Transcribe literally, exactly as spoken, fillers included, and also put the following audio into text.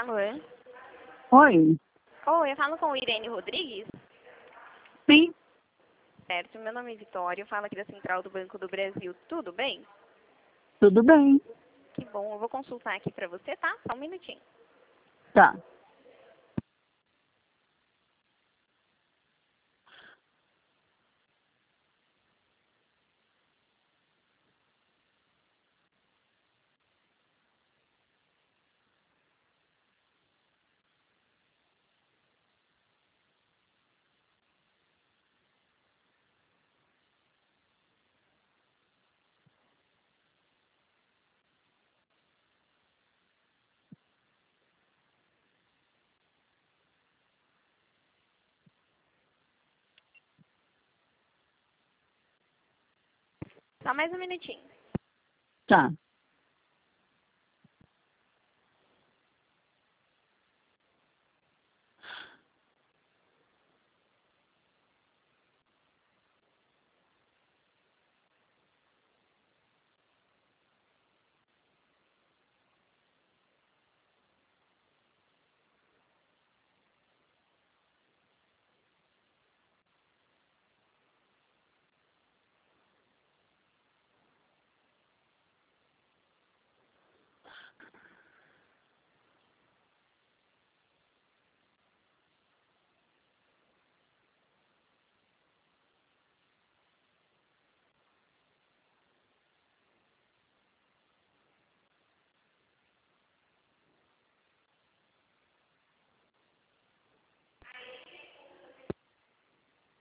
Alô? Oi. Oi, eu falo com o Irene Rodrigues. Sim, Certo, meu nome é Vitória, eu falo aqui da Central do Banco do Brasil. Tudo bem? tudo bem. Que bom, eu vou consultar aqui pra você, tá? Só um minutinho. Tá. Só mais um minutinho. Tá.